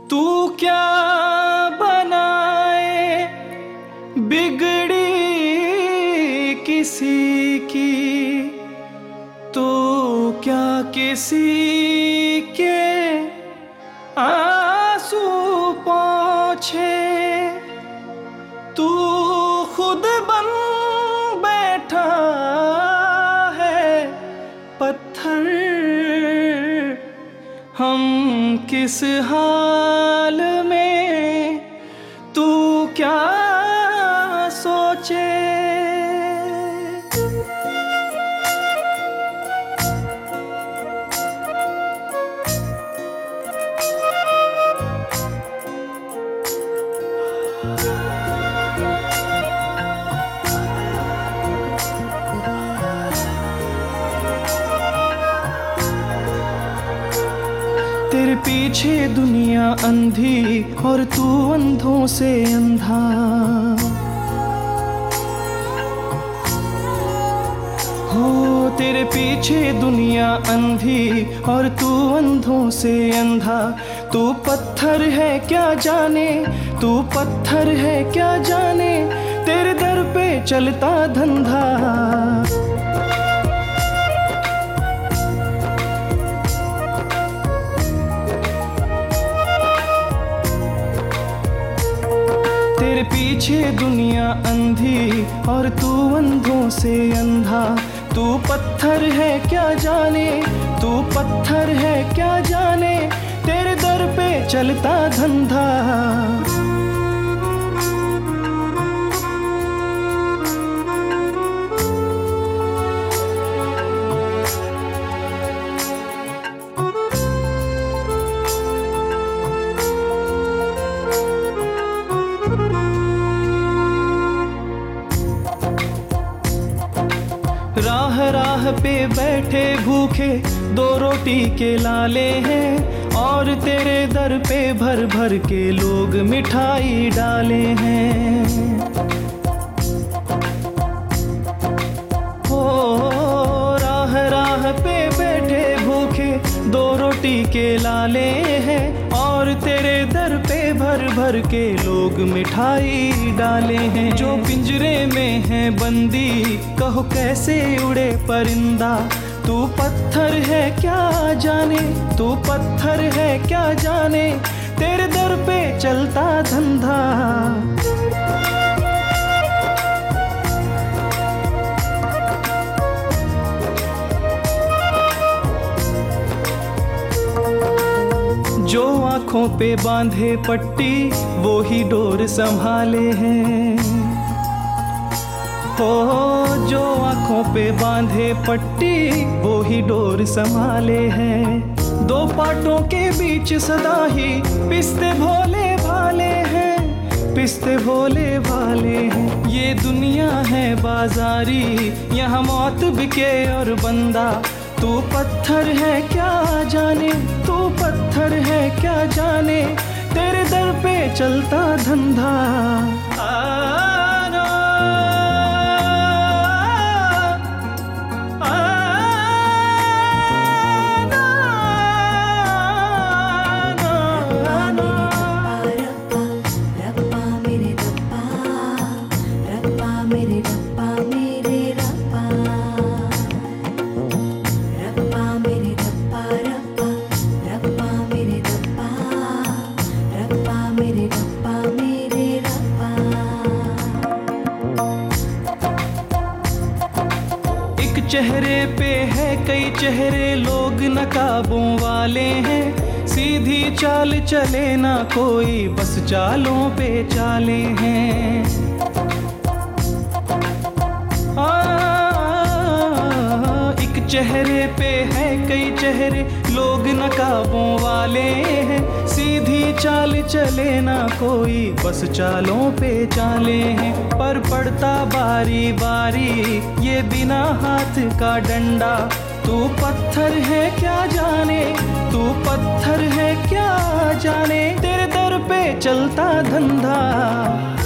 तू क्या बनाए बिगड़ी किसी की, तू क्या किसी के आंसू पोंछे। तू खुद बन बैठा है पत्थर, हम किस हाल में तू क्या सोचे। तेरे पीछे दुनिया अंधी और तू अंधों से अंधा। हो तेरे पीछे दुनिया अंधी और तू अंधों से अंधा। तू पत्थर है क्या जाने, तू पत्थर है क्या जाने, तेरे दर पे चलता धंधा। तेरे पीछे दुनिया अंधी और तू अंधों से अंधा। तू पत्थर है क्या जाने, तू पत्थर है क्या जाने, तेरे दर पे चलता धंधा। राह राह पे बैठे भूखे दो रोटी के लाले हैं, और तेरे दर पे भर भर के लोग मिठाई डाले हैं। हो राह राह पे बैठे भूखे दो रोटी के लाले हैं, और तेरे दर पे भर भर के लोग मिठाई डाले हैं। जो पिंजरे में है बंदी कहो कैसे उड़े परिंदा। तू पत्थर है क्या जाने, तू पत्थर है क्या जाने, तेरे दर पे चलता धंधा। जो आँखों पे बांधे पट्टी वो ही डोर संभाले हैं। हो जो आँखों पे बांधे पट्टी वो ही डोर संभाले हैं। दो पाटों के बीच सदा ही पिसते भोले भाले हैं, पिसते भोले भाले हैं। ये दुनिया है बाजारी, यहाँ मौत बिके और बंदा। तू पत्थर है क्या जाने, तू पत्थर है क्या जाने, तेरे दर पे चलता धंधा। चेहरे पे है कई चेहरे, लोग नकाबों वाले हैं। सीधी चाल चले ना कोई, बस चालों पे चाले हैं। एक चेहरे पे है कई चेहरे, लोग नकाबों वाले हैं। सीधी चाल चले ना कोई, बस चालों पे चाले हैं। पर पड़ता बारी बारी ये बिना हाथ का डंडा। तू पत्थर है क्या जाने, तू पत्थर है क्या जाने, तेरे दर पे चलता धंधा।